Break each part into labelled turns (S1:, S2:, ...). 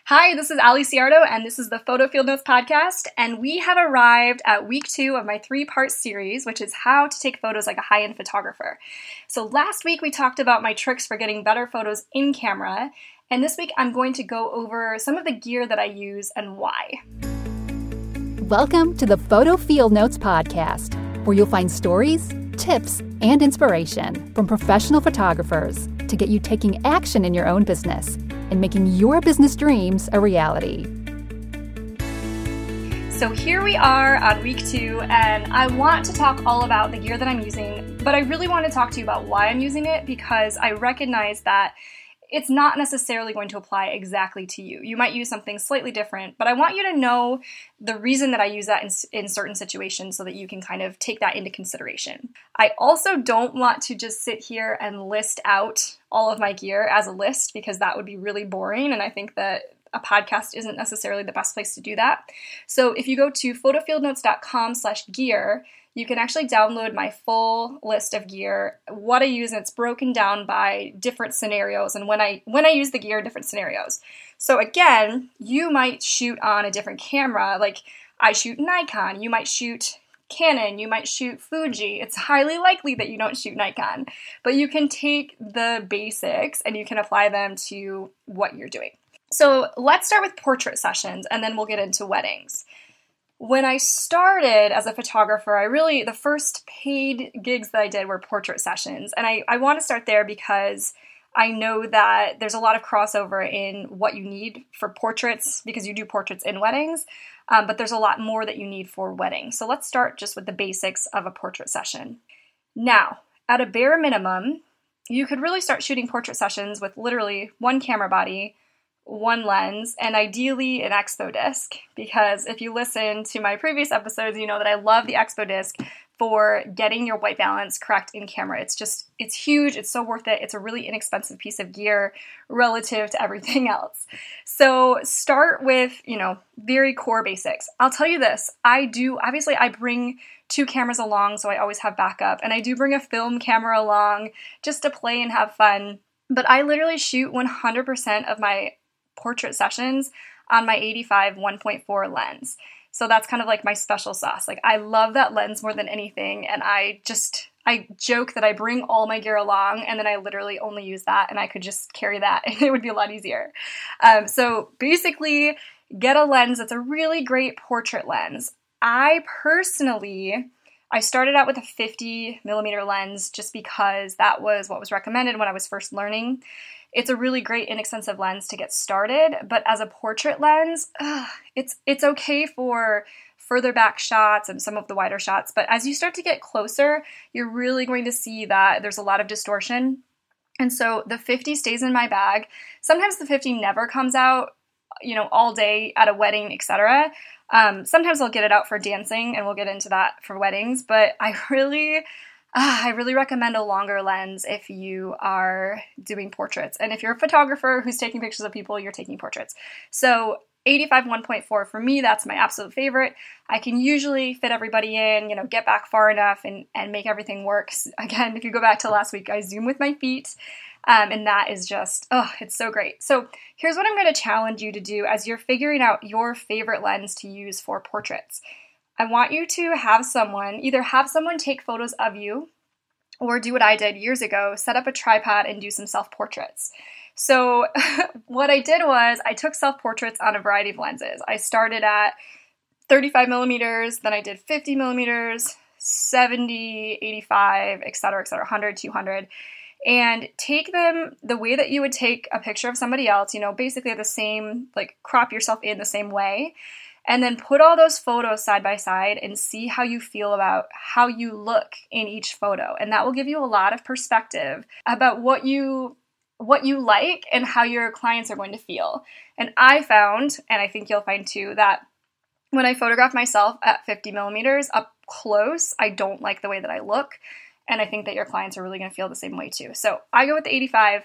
S1: Hi, this is Ali Ciardo, and this is the Photo Field Notes podcast, and we have arrived at week 2 of my 3-part series, which is how to take photos like a high-end photographer. So last week we talked about my tricks for getting better photos in camera, and this week I'm going to go over some of the gear that I use and why.
S2: Welcome to the Photo Field Notes podcast, where you'll find stories, tips, and inspiration from professional photographers to get you taking action in your own business and making your business dreams a reality.
S1: So here we are on week 2, and I want to talk all about the gear that I'm using, but I really want to talk to you about why I'm using it because I recognize that it's not necessarily going to apply exactly to you. You might use something slightly different, but I want you to know the reason that I use that in certain situations so that you can kind of take that into consideration. I also don't want to just sit here and list out all of my gear as a list because that would be really boring, and I think that a podcast isn't necessarily the best place to do that. So if you go to photofieldnotes.com/gear, you can actually download my full list of gear, what I use, and it's broken down by different scenarios and when I use the gear in different scenarios. So again, you might shoot on a different camera, like I shoot Nikon, you might shoot Canon, you might shoot Fuji. It's highly likely that you don't shoot Nikon, but you can take the basics and you can apply them to what you're doing. So let's start with portrait sessions and then we'll get into weddings. When I started as a photographer, the first paid gigs that I did were portrait sessions. And I want to start there because I know that there's a lot of crossover in what you need for portraits because you do portraits in weddings, but there's a lot more that you need for weddings. So let's start just with the basics of a portrait session. Now, at a bare minimum, you could really start shooting portrait sessions with literally one camera body, one lens, and ideally an Expo disc, because if you listen to my previous episodes, you know that I love the Expo disc for getting your white balance correct in camera. It's huge, it's so worth it, it's a really inexpensive piece of gear relative to everything else. So start with, very core basics. I'll tell you this, I bring 2 cameras along, so I always have backup, and I do bring a film camera along just to play and have fun, but I literally shoot 100% of my portrait sessions on my 85 1.4 lens. So that's kind of like my special sauce. Like I love that lens more than anything, and I joke that I bring all my gear along and then I literally only use that and I could just carry that and it would be a lot easier. So basically get a lens that's a really great portrait lens. I started out with a 50 millimeter lens just because that was what was recommended when I was first learning. It's a really great inexpensive lens to get started, but as a portrait lens, it's okay for further back shots and some of the wider shots, but as you start to get closer, you're really going to see that there's a lot of distortion. And so the 50 stays in my bag. Sometimes the 50 never comes out, all day at a wedding, etc. Sometimes I'll get it out for dancing, and we'll get into that for weddings, but I really recommend a longer lens if you are doing portraits. And if you're a photographer who's taking pictures of people, you're taking portraits. So 85 1.4 for me, that's my absolute favorite. I can usually fit everybody in, get back far enough and make everything work. Again, if you go back to last week, I zoom with my feet. And that is just, it's so great. So here's what I'm going to challenge you to do as you're figuring out your favorite lens to use for portraits. I want you to either have someone take photos of you or do what I did years ago, set up a tripod and do some self-portraits. So what I did was I took self-portraits on a variety of lenses. I started at 35 millimeters, then I did 50 millimeters, 70, 85, et cetera, 100, 200. And take them the way that you would take a picture of somebody else, basically the same, like crop yourself in the same way. And then put all those photos side by side and see how you feel about how you look in each photo. And that will give you a lot of perspective about what you like and how your clients are going to feel. And I found, and I think you'll find too, that when I photograph myself at 50 millimeters up close, I don't like the way that I look. And I think that your clients are really going to feel the same way too. So I go with the 85.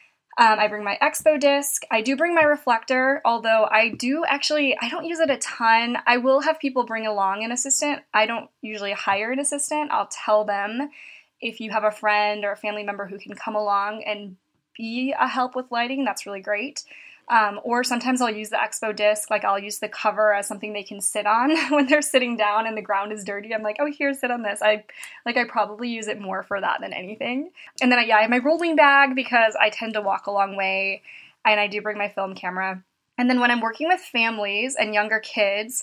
S1: I bring my Expo disc. I do bring my reflector, although I don't use it a ton. I will have people bring along an assistant. I don't usually hire an assistant. I'll tell them if you have a friend or a family member who can come along and be a help with lighting, that's really great. Or sometimes I'll use the Expo disc, like I'll use the cover as something they can sit on when they're sitting down and the ground is dirty. I'm like, oh, here, sit on this. I probably use it more for that than anything. And then I have my rolling bag because I tend to walk a long way, and I do bring my film camera. And then when I'm working with families and younger kids,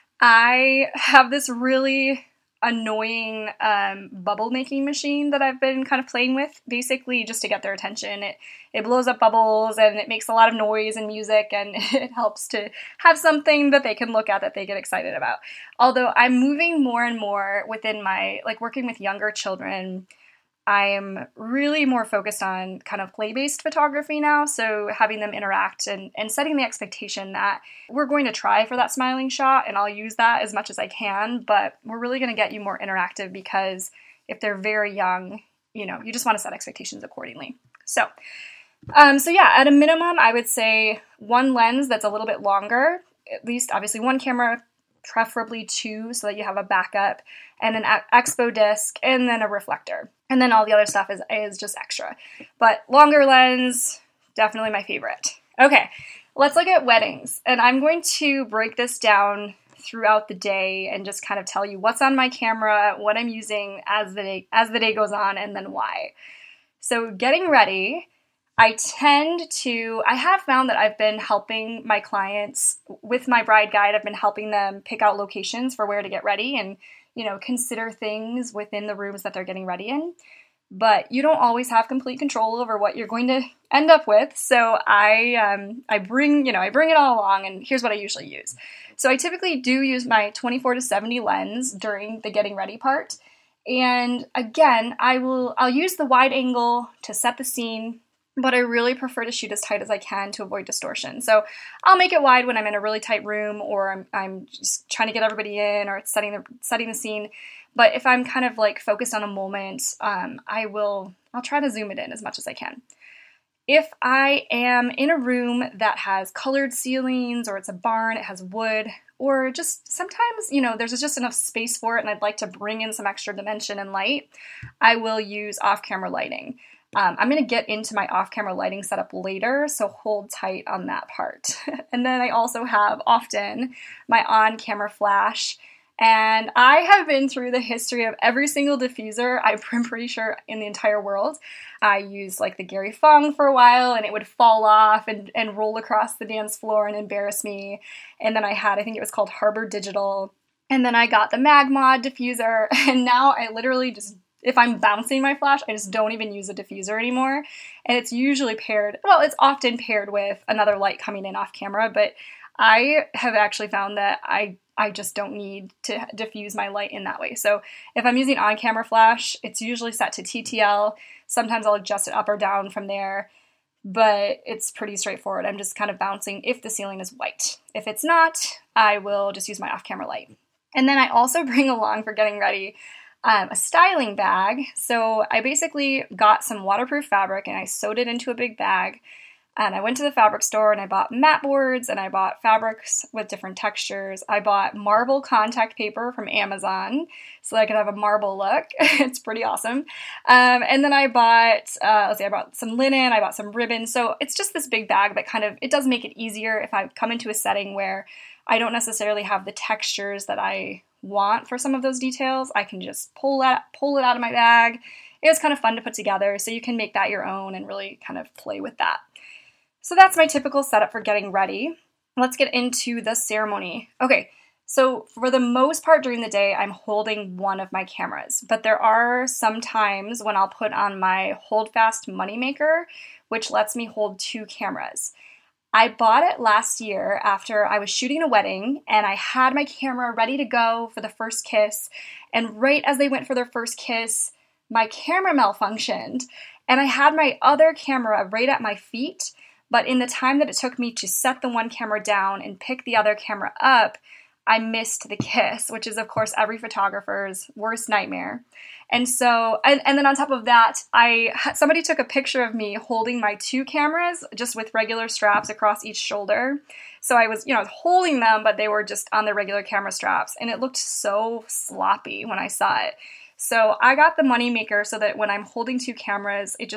S1: I have this really annoying bubble making machine that I've been kind of playing with, basically just to get their attention. It blows up bubbles and it makes a lot of noise and music, and it helps to have something that they can look at that they get excited about. Although I'm moving more and more within my, like, working with younger children, I'm really more focused on kind of play-based photography now, so having them interact and setting the expectation that we're going to try for that smiling shot, and I'll use that as much as I can, but we're really going to get you more interactive because if they're very young, you just want to set expectations accordingly. So yeah, at a minimum, I would say one lens that's a little bit longer, at least obviously one camera, preferably two so that you have a backup, and an Expo disc, and then a reflector. And then all the other stuff is just extra. But longer lens, definitely my favorite. Okay, let's look at weddings. And I'm going to break this down throughout the day and just kind of tell you what's on my camera, what I'm using as the day goes on, and then why. So getting ready, I have found that I've been helping my clients with my bride guide. I've been helping them pick out locations for where to get ready and, consider things within the rooms that they're getting ready in. But you don't always have complete control over what you're going to end up with. So I bring it all along, and here's what I usually use. So I typically do use my 24-70 lens during the getting ready part. And again, I'll use the wide angle to set the scene, but I really prefer to shoot as tight as I can to avoid distortion. So I'll make it wide when I'm in a really tight room, or I'm just trying to get everybody in, or it's setting the scene. But if I'm kind of like focused on a moment, I'll try to zoom it in as much as I can. If I am in a room that has colored ceilings, or it's a barn, it has wood, or just sometimes, there's just enough space for it and I'd like to bring in some extra dimension and light, I will use off-camera lighting. I'm going to get into my off-camera lighting setup later, so hold tight on that part. And then I also have often my on-camera flash, and I have been through the history of every single diffuser, I'm pretty sure, in the entire world. I used like the Gary Fung for a while, and it would fall off and roll across the dance floor and embarrass me. And then I think it was called Harbor Digital. And then I got the Magmod diffuser, and now I literally just, if I'm bouncing my flash, I just don't even use a diffuser anymore. And it's often paired with another light coming in off camera, but I have actually found that I just don't need to diffuse my light in that way. So if I'm using on-camera flash, it's usually set to TTL. Sometimes I'll adjust it up or down from there, but it's pretty straightforward. I'm just kind of bouncing if the ceiling is white. If it's not, I will just use my off-camera light. And then I also bring along, for getting ready, a styling bag. So I basically got some waterproof fabric and I sewed it into a big bag. And I went to the fabric store and I bought mat boards and I bought fabrics with different textures. I bought marble contact paper from Amazon so that I could have a marble look. It's pretty awesome. And then I bought, I bought some linen, I bought some ribbon. So it's just this big bag that it does make it easier if I come into a setting where I don't necessarily have the textures that I want for some of those details. I can just pull it out of my bag. It was kind of fun to put together, so you can make that your own and really kind of play with that. So that's my typical setup for getting ready. Let's get into the ceremony. Okay, so for the most part during the day, I'm holding one of my cameras, but there are some times when I'll put on my Holdfast Moneymaker, which lets me hold two cameras. I bought it last year after I was shooting a wedding, and I had my camera ready to go for the first kiss, and right as they went for their first kiss, my camera malfunctioned, and I had my other camera right at my feet, but in the time that it took me to set the one camera down and pick the other camera up, I missed the kiss, which is, of course, every photographer's worst nightmare. And so, and then on top of that, somebody took a picture of me holding my two cameras just with regular straps across each shoulder. So I was holding them, but they were just on the regular camera straps, and it looked so sloppy when I saw it. So I got the Moneymaker so that when I'm holding two cameras,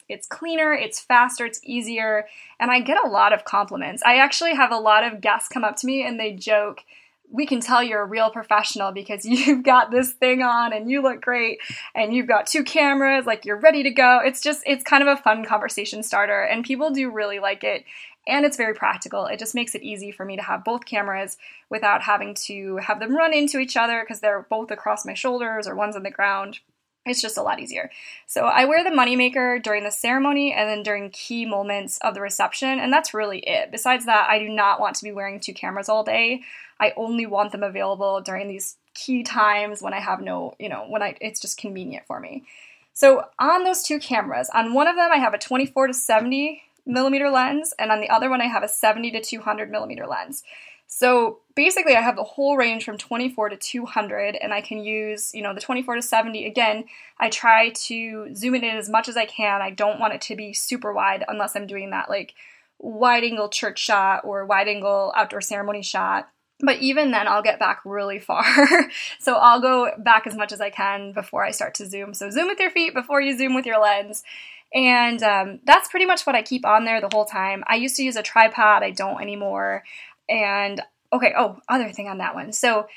S1: it's cleaner, it's faster, it's easier, and I get a lot of compliments. I actually have a lot of guests come up to me and they joke, we can tell you're a real professional because you've got this thing on and you look great and you've got 2 cameras, like you're ready to go. It's kind of a fun conversation starter, and people do really like it. And it's very practical. It just makes it easy for me to have both cameras without having to have them run into each other because they're both across my shoulders or one's on the ground. It's just a lot easier. So I wear the moneymaker during the ceremony and then during key moments of the reception, and that's really it. Besides that, I do not want to be wearing 2 cameras all day. I only want them available during these key times when I have it's just convenient for me. So on those 2 cameras, on one of them I have a 24 to 70 millimeter lens, and on the other one I have a 70 to 200 millimeter lens. So basically I have the whole range from 24 to 200, and I can use, the 24 to 70. Again, I try to zoom it in as much as I can. I don't want it to be super wide unless I'm doing that like wide angle church shot or wide angle outdoor ceremony shot. But even then I'll get back really far. So I'll go back as much as I can before I start to zoom. So zoom with your feet before you zoom with your lens. And that's pretty much what I keep on there the whole time. I used to use a tripod. I don't anymore. And okay, other thing on that one. So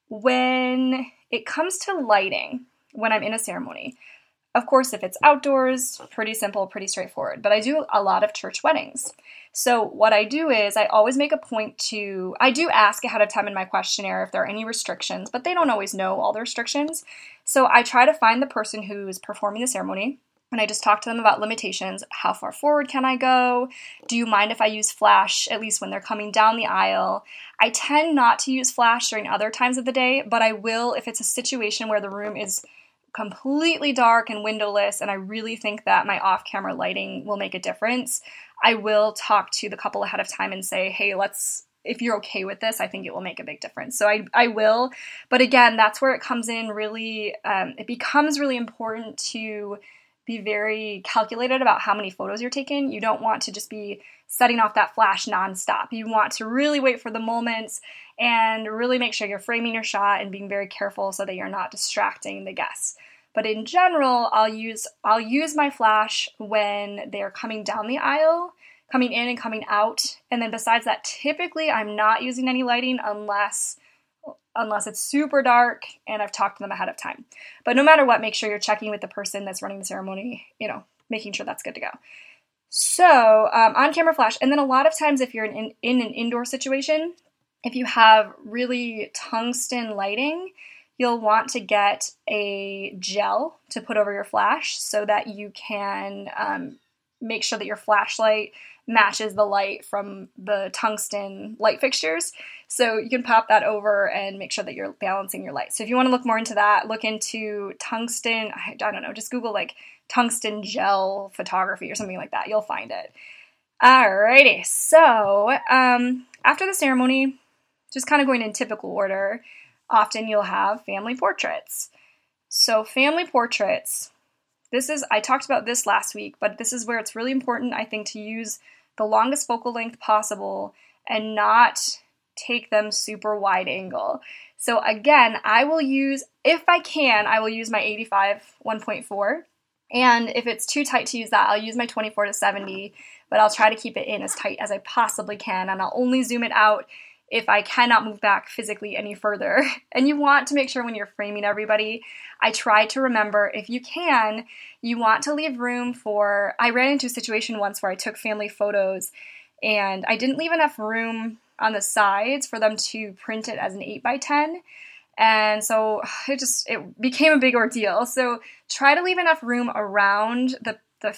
S1: when it comes to lighting, when I'm in a ceremony, of course, if it's outdoors, pretty simple, pretty straightforward. But I do a lot of church weddings. So what I do is I always make a point I do ask ahead of time in my questionnaire if there are any restrictions, but they don't always know all the restrictions. So I try to find the person who's performing the ceremony, and I just talk to them about limitations. How far forward can I go? Do you mind if I use flash, at least when they're coming down the aisle? I tend not to use flash during other times of the day, but I will if it's a situation where the room is completely dark and windowless, and I really think that my off-camera lighting will make a difference. I will talk to the couple ahead of time and say, hey, if you're okay with this, I think it will make a big difference. So I will. But again, that's where it comes in really, it becomes really important to be very calculated about how many photos you're taking. You don't want to just be setting off that flash nonstop. You want to really wait for the moments and really make sure you're framing your shot and being very careful so that you're not distracting the guests. But in general, I'll use my flash when they're coming down the aisle, coming in and coming out. And then besides that, typically I'm not using any lighting unless it's super dark and I've talked to them ahead of time. But no matter what, make sure you're checking with the person that's running the ceremony, making sure that's good to go. So on-camera flash. And then a lot of times if you're in an indoor situation, if you have really tungsten lighting, you'll want to get a gel to put over your flash so that you can make sure that your flashlight matches the light from the tungsten light fixtures. So you can pop that over and make sure that you're balancing your light. So if you want to look more into that, look into tungsten, I don't know, just Google like tungsten gel photography or something like that. You'll find it. Alrighty, so after the ceremony, just kind of going in typical order, often you'll have family portraits. So family portraits, I talked about this last week, but this is where it's really important, I think, to use the longest focal length possible and not take them super wide angle. So again, if I can, I will use my 85 1.4. And if it's too tight to use that, I'll use my 24 to 70, but I'll try to keep it in as tight as I possibly can. And I'll only zoom it out if I cannot move back physically any further. And you want to make sure when you're framing everybody, I try to remember, if you can, you want to leave room for, I ran into a situation once where I took family photos and I didn't leave enough room on the sides for them to print it as an 8x10. And so it became a big ordeal. So try to leave enough room around the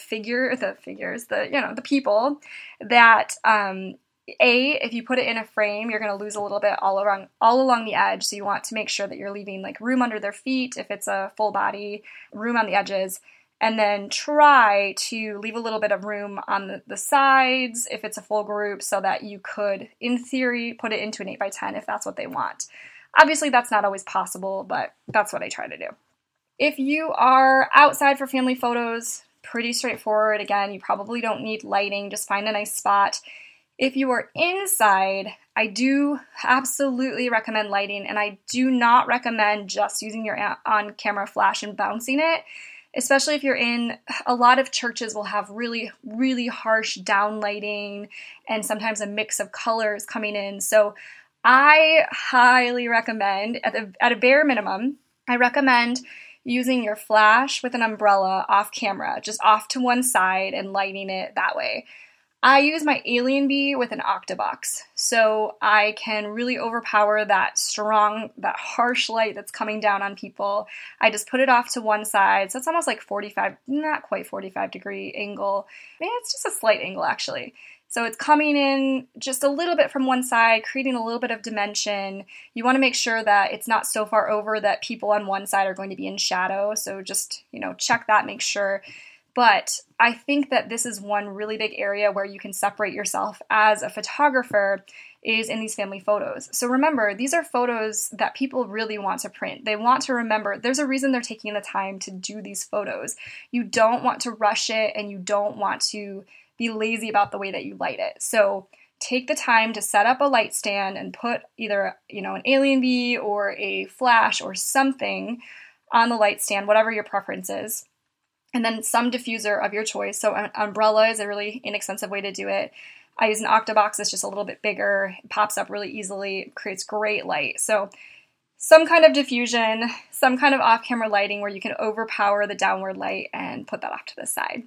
S1: people that, if you put it in a frame, you're going to lose a little bit all along the edge. So you want to make sure that you're leaving like room under their feet if it's a full body, room on the edges, and then try to leave a little bit of room on the sides if it's a full group so that you could, in theory, put it into an 8x10 if that's what they want. Obviously, that's not always possible, but that's what I try to do. If you are outside for family photos, pretty straightforward. Again, you probably don't need lighting. Just find a nice spot. If you are inside, I do absolutely recommend lighting, and I do not recommend just using your on-camera flash and bouncing it. especially if you're in, a lot of churches will have really, really harsh down lighting and sometimes a mix of colors coming in. So I highly recommend, at a bare minimum, I recommend using your flash with an umbrella off camera, just off to one side and lighting it that way. I use my Alien Bee with an Octabox, so I can really overpower that strong, that harsh light that's coming down on people. I just put it off to one side, so it's almost like 45, not quite 45 degree angle. It's just a slight angle actually. So it's coming in just a little bit from one side, creating a little bit of dimension. You want to make sure that it's not so far over that people on one side are going to be in shadow, so just, check that, make sure. But I think that this is one really big area where you can separate yourself as a photographer is in these family photos. So remember, these are photos that people really want to print. They want to remember. There's a reason they're taking the time to do these photos. You don't want to rush it, and you don't want to be lazy about the way that you light it. So take the time to set up a light stand and put either, an Alien Bee or a flash or something on the light stand, whatever your preference is. And then some diffuser of your choice. So an umbrella is a really inexpensive way to do it. I use an Octabox. It's just a little bit bigger. It pops up really easily. It creates great light. So some kind of diffusion, some kind of off-camera lighting where you can overpower the downward light and put that off to the side.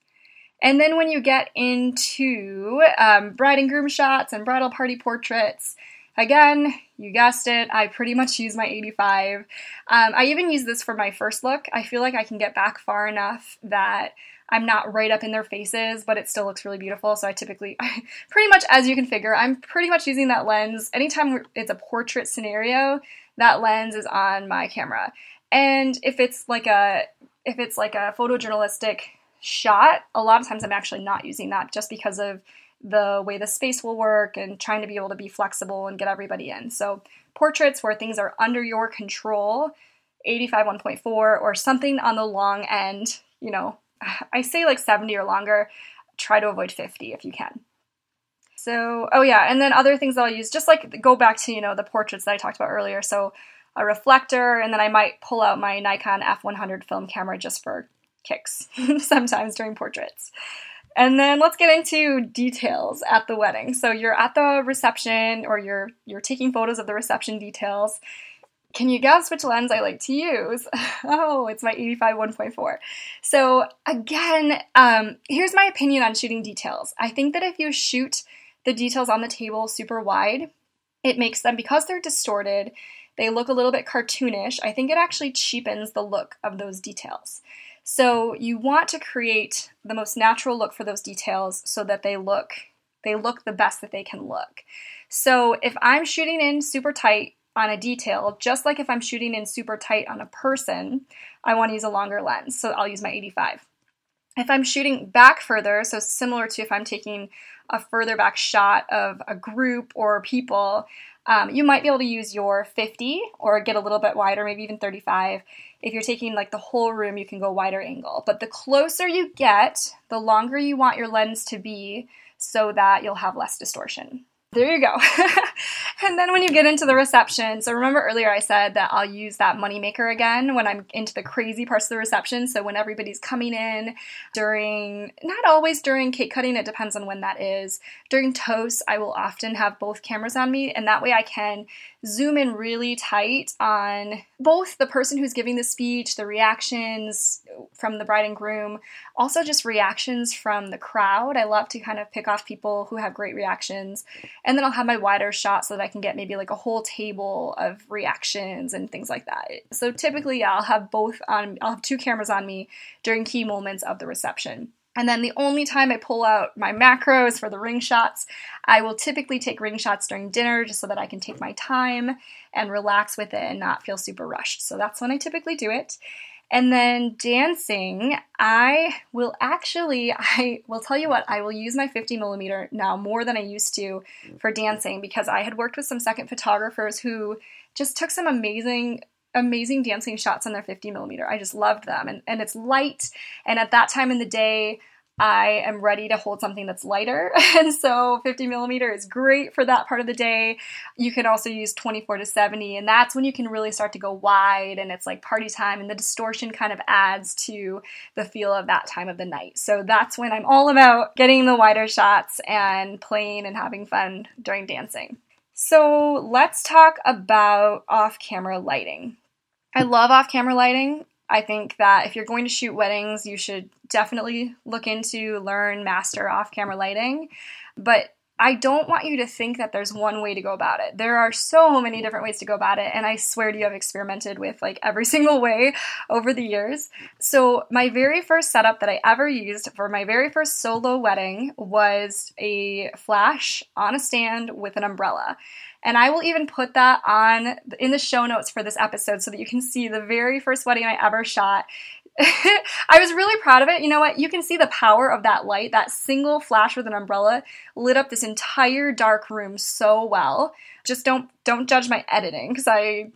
S1: And then when you get into bride and groom shots and bridal party portraits, again, you guessed it, I pretty much use my 85. I even use this for my first look. I feel like I can get back far enough that I'm not right up in their faces, but it still looks really beautiful. So I typically, pretty much as you can figure, I'm pretty much using that lens. Anytime it's a portrait scenario, that lens is on my camera. And if it's like a photojournalistic shot, a lot of times I'm actually not using that just because of the way the space will work and trying to be able to be flexible and get everybody in. So portraits where things are under your control, 85 1.4 or something on the long end, I say like 70 or longer, try to avoid 50 if you can. So, and then other things that I'll use, just like go back to, the portraits that I talked about earlier. So a reflector, and then I might pull out my Nikon F100 film camera just for kicks sometimes during portraits. And then let's get into details at the wedding. So you're at the reception, or you're taking photos of the reception details. Can you guess which lens I like to use? Oh, it's my 85 1.4. So again, here's my opinion on shooting details. I think that if you shoot the details on the table super wide, it makes them, because they're distorted, they look a little bit cartoonish. I think it actually cheapens the look of those details. So you want to create the most natural look for those details so that they look the best that they can look. So if I'm shooting in super tight on a detail, just like if I'm shooting in super tight on a person, I want to use a longer lens. So I'll use my 85. If I'm shooting back further, so similar to if I'm taking a further back shot of a group or people, you might be able to use your 50 or get a little bit wider, maybe even 35. If you're taking like the whole room, you can go wider angle. But the closer you get, the longer you want your lens to be so that you'll have less distortion. There you go. And then when you get into the reception, so remember earlier I said that I'll use that moneymaker again when I'm into the crazy parts of the reception. So when everybody's coming in not always during cake cutting, it depends on when that is. During toast, I will often have both cameras on me, and that way I can zoom in really tight on both the person who's giving the speech, the reactions from the bride and groom, also just reactions from the crowd. I love to kind of pick off people who have great reactions. And then I'll have my wider shot so that I can get maybe like a whole table of reactions and things like that. So typically I'll have two cameras on me during key moments of the reception. And then the only time I pull out my macros for the ring shots, I will typically take ring shots during dinner just so that I can take my time and relax with it and not feel super rushed. So that's when I typically do it. And then dancing, I will tell you what, I will use my 50 millimeter now more than I used to for dancing, because I had worked with some second photographers who just took some amazing dancing shots on their 50 millimeter. I just loved them. And it's light. And at that time in the day, I am ready to hold something that's lighter. And so 50 millimeter is great for that part of the day. You can also use 24 to 70, and that's when you can really start to go wide and it's like party time, and the distortion kind of adds to the feel of that time of the night. So that's when I'm all about getting the wider shots and playing and having fun during dancing. So let's talk about off-camera lighting. I love off-camera lighting. I think that if you're going to shoot weddings, you should definitely look into, learn, master off-camera lighting. But I don't want you to think that there's one way to go about it. There are so many different ways to go about it, and I swear to you, I've experimented with like every single way over the years. So my very first setup that I ever used for my very first solo wedding was a flash on a stand with an umbrella. And I will even put that in the show notes for this episode so that you can see the very first wedding I ever shot. I was really proud of it. You know what? You can see the power of that light. That single flash with an umbrella lit up this entire dark room so well. Just don't judge my editing, because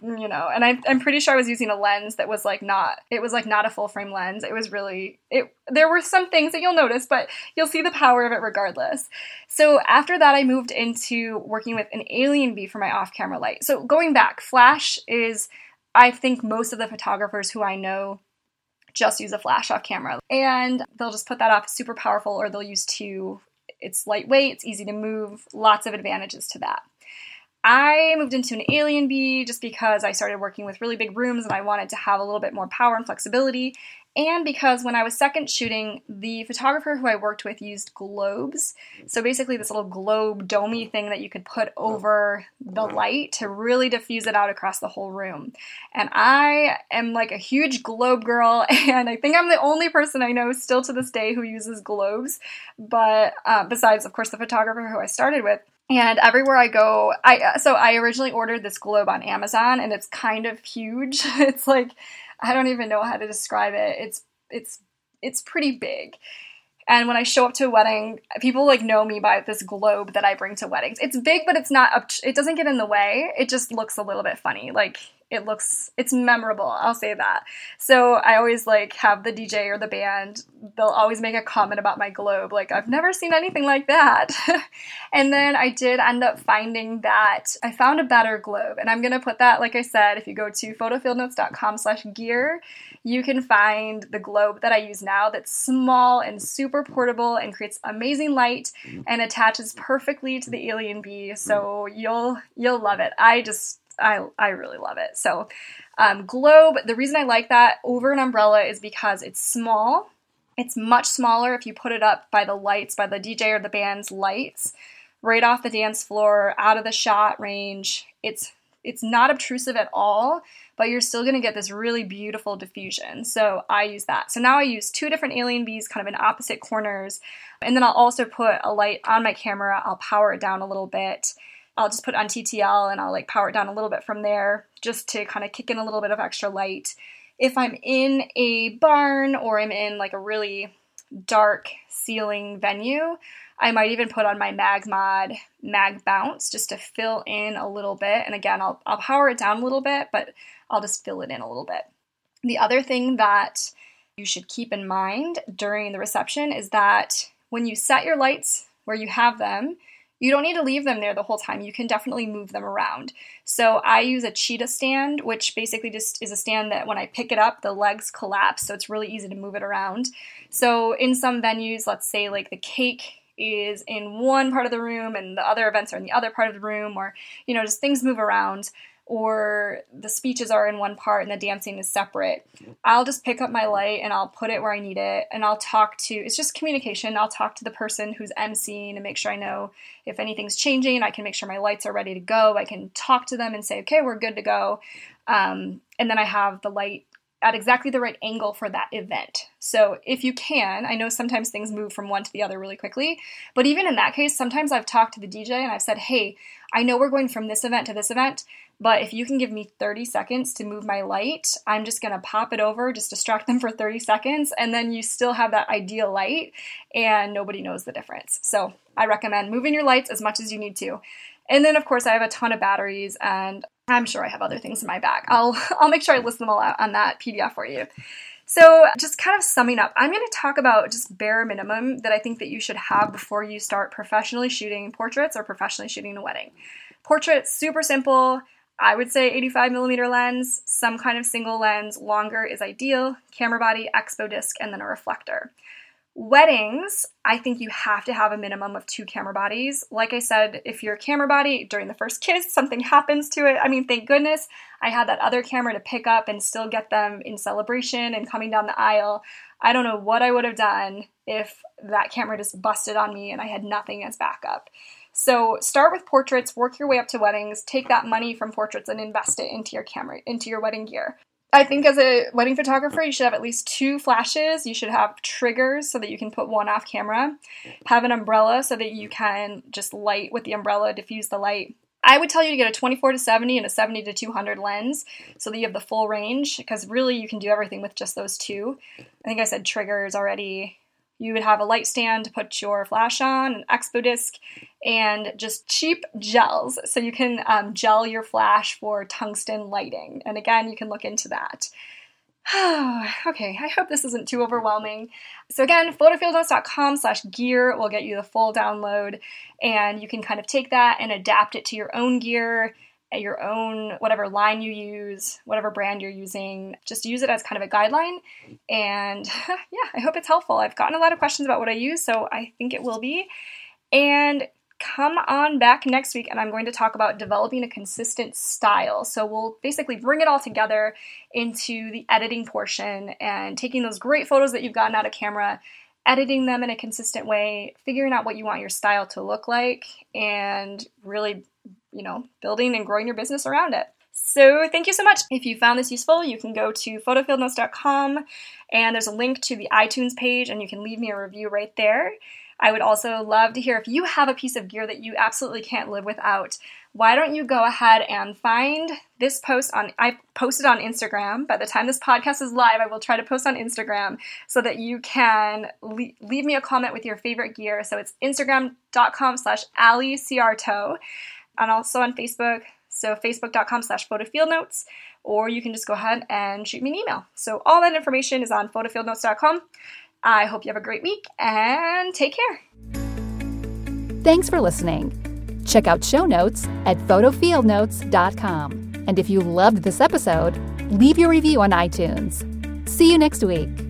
S1: I'm pretty sure I was using a lens that was not a full frame lens. It was really, there were some things that you'll notice, but you'll see the power of it regardless. So after that, I moved into working with an Alien Bee for my off-camera light. So going back, flash is, I think most of the photographers who I know just use a flash off camera, and they'll just put that off. Super powerful, or they'll use two. It's lightweight, it's easy to move, lots of advantages to that. I moved into an Alien Bee just because I started working with really big rooms and I wanted to have a little bit more power and flexibility, and because when I was second shooting, the photographer who I worked with used globes. So basically this little globe domey thing that you could put over the light to really diffuse it out across the whole room. And I am like a huge globe girl, and I think I'm the only person I know still to this day who uses globes, but besides, of course, the photographer who I started with. And everywhere I go, I originally ordered this globe on Amazon, and it's kind of huge. It's like, I don't even know how to describe it. It's pretty big. And when I show up to a wedding, people like know me by this globe that I bring to weddings. It's big, but it doesn't get in the way. It just looks a little bit funny. Like it's memorable. I'll say that. So I always like have the DJ or the band, they'll always make a comment about my globe. Like, I've never seen anything like that. And then I did end up finding that I found a better globe, and I'm going to put that, like I said, if you go to photofieldnotes.com/gear, you can find the globe that I use now that's small and super portable and creates amazing light and attaches perfectly to the Alien Bee. So you'll love it. I really love it. So globe, the reason I like that over an umbrella is because it's small. It's much smaller if you put it up by the lights, by the DJ or the band's lights, right off the dance floor, out of the shot range. It's not obtrusive at all, but you're still going to get this really beautiful diffusion. So I use that. So now I use two different Alien Bees kind of in opposite corners. And then I'll also put a light on my camera. I'll power it down a little bit. I'll just put it on TTL and I'll like power it down a little bit from there just to kind of kick in a little bit of extra light. If I'm in a barn or I'm in like a really dark ceiling venue, I might even put on my MagMod Mag Bounce just to fill in a little bit. And again, I'll power it down a little bit, but I'll just fill it in a little bit. The other thing that you should keep in mind during the reception is that when you set your lights where you have them, you don't need to leave them there the whole time. You can definitely move them around. So I use a cheetah stand, which basically just is a stand that when I pick it up, the legs collapse, so it's really easy to move it around. So in some venues, let's say like the cake is in one part of the room and the other events are in the other part of the room, or, just things move around, or the speeches are in one part and the dancing is separate. I'll just pick up my light and I'll put it where I need it, and I'll it's just communication. I'll talk to the person who's emceeing and make sure I know if anything's changing. I can make sure my lights are ready to go. I can talk to them and say, okay, we're good to go. And then I have the light at exactly the right angle for that event. So if you can, I know sometimes things move from one to the other really quickly, but even in that case, sometimes I've talked to the DJ and I've said, hey, I know we're going from this event to this event, but if you can give me 30 seconds to move my light, I'm just going to pop it over, just distract them for 30 seconds, and then you still have that ideal light, and nobody knows the difference. So I recommend moving your lights as much as you need to. And then, of course, I have a ton of batteries, and I'm sure I have other things in my bag. I'll make sure I list them all out on that PDF for you. So just kind of summing up, I'm going to talk about just bare minimum that I think that you should have before you start professionally shooting portraits or professionally shooting a wedding. Portraits, super simple. I would say 85mm lens, some kind of single lens, longer is ideal, camera body, expo disc, and then a reflector. Weddings, I think you have to have a minimum of 2 camera bodies. Like I said, if your camera body during the first kiss, something happens to it. I mean, thank goodness I had that other camera to pick up and still get them in celebration and coming down the aisle. I don't know what I would have done if that camera just busted on me and I had nothing as backup. So start with portraits, work your way up to weddings, take that money from portraits and invest it into your camera, into your wedding gear. I think as a wedding photographer, you should have at least 2 flashes. You should have triggers so that you can put one off camera. Have an umbrella so that you can just light with the umbrella, diffuse the light. I would tell you to get a 24-70 and a 70-200 lens so that you have the full range, because really you can do everything with just those 2. I think I said triggers already. You would have a light stand to put your flash on, an expo disc, and just cheap gels. So you can gel your flash for tungsten lighting. And again, you can look into that. Okay, I hope this isn't too overwhelming. So again, photofieldnotes.com/gear will get you the full download, and you can kind of take that and adapt it to your own gear, your own, whatever line you use, whatever brand you're using. Just use it as kind of a guideline. And yeah, I hope it's helpful. I've gotten a lot of questions about what I use, so I think it will be. And come on back next week, and I'm going to talk about developing a consistent style. So we'll basically bring it all together into the editing portion and taking those great photos that you've gotten out of camera, editing them in a consistent way, figuring out what you want your style to look like, and really, building and growing your business around it. So thank you so much. If you found this useful, you can go to photofieldnotes.com, and there's a link to the iTunes page, and you can leave me a review right there. I would also love to hear if you have a piece of gear that you absolutely can't live without. Why don't you go ahead and find this post I posted on Instagram. By the time this podcast is live, I will try to post on Instagram so that you can leave me a comment with your favorite gear. So it's instagram.com/AllieCiarto, and also on Facebook. So facebook.com/photofieldnotes, or you can just go ahead and shoot me an email. So all that information is on photofieldnotes.com. I hope you have a great week, and take care.
S2: Thanks for listening. Check out show notes at photofieldnotes.com. And if you loved this episode, leave your review on iTunes. See you next week.